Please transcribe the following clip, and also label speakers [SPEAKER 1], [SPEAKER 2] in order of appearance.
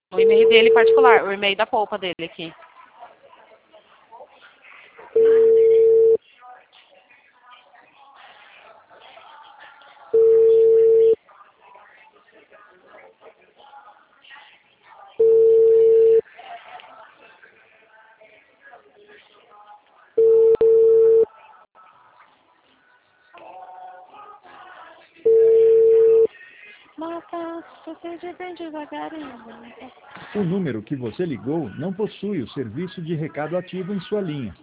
[SPEAKER 1] O e-mail dele particular, o e-mail da polpa dele aqui. Mata, você de bem devagarinho.
[SPEAKER 2] O número que você ligou não possui o serviço de recado ativo em sua linha.